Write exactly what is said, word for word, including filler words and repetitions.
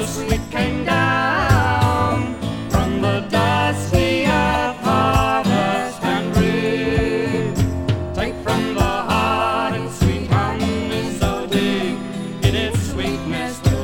the sweet came down from the dusty earth, harvest and reap. Take from the heart its sweet honey so deep in its sweetness.